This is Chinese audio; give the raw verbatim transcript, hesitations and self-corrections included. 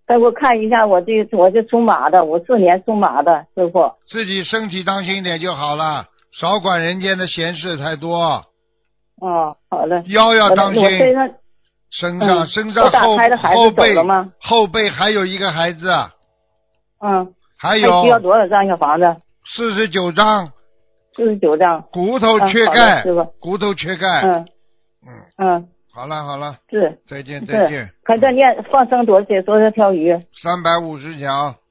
再给我看一下，我这我这属马的，五四年属马的师傅。 自己身体当心一点就好了，少管人间的闲事太多。 哦，好的。 腰要当心。 我身上身上、 嗯、 身上后后背后背还有一个孩子。 嗯。 还有。 还需要多少张小房子？ 四十九张。 四十九张。 骨头缺钙。 嗯、 骨头缺钙。 嗯。 嗯。 嗯。 好了好了。 是。 再见再见。 看这念放生多少？多少条鱼？ 三百五十条。